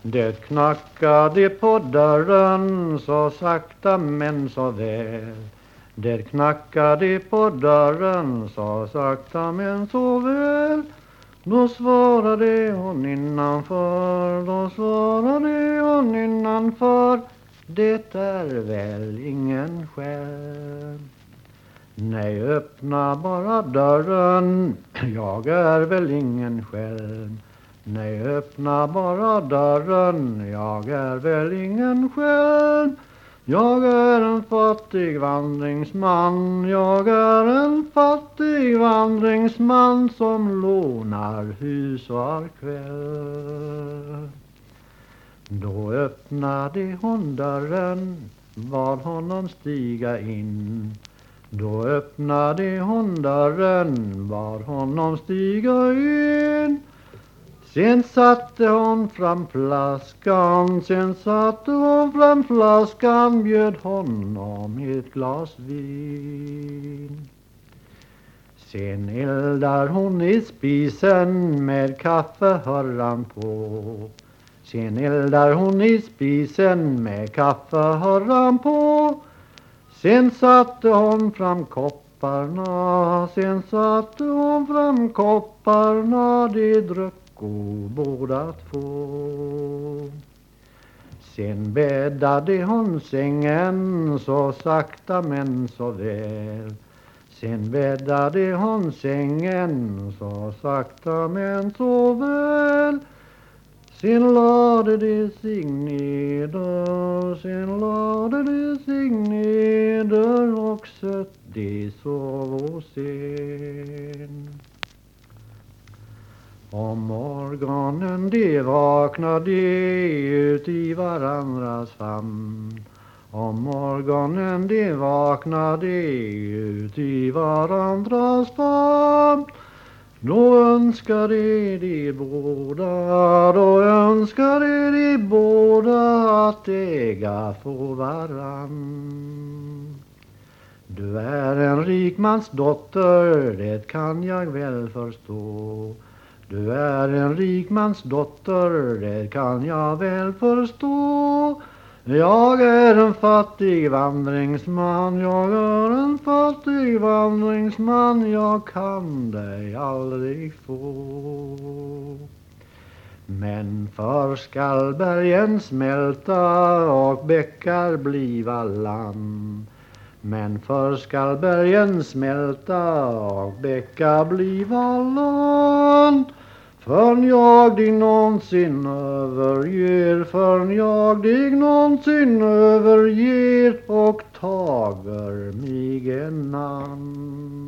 Det knackade på dörren så sakta men så väl. Det knackade på dörren så sakta men så väl. Då svarade hon innanför, då svarade hon innanför. Det är väl ingen själ. Nej, öppna bara dörren, jag är väl ingen själv. Nej, öppna bara dörren, jag är väl ingen själv. Jag är en fattig vandringsman, jag är en fattig vandringsman som lånar hus var kväll. Då öppnade hon dörren, bad honom stiga in. Då öppnade hon dörren, bad honom stiga in. Sen satte hon fram flaskan, bjöd honom ett glas vin. Sen eldar hon i spisen med kaffehörran på. Sen eldar hon i spisen med kaffehörran på. Sen satte hon fram kopparna, de drucko båda två. Sen bäddade hon sängen så sakta men så väl. Sen bäddade hon sängen så sakta men så väl. Sen lade de sig neder, och sött de sov och sen. Om morgonen de vaknade ut i varandras famn. Om morgonen de vaknade ut i varandras famn. Då önskade de båda att äga få varann. Du är en rikmans dotter, det kan jag väl förstå. Du är en rikmans dotter, det kan jag väl förstå. Jag är en fattig vandringsman, jag kan dig aldrig få. Men för skall bergen smälta och bäckar bliva land. Men för skall bergen smälta och bäckar bliva land. Förr'n jag dig någonsin överger och tager mig en annan.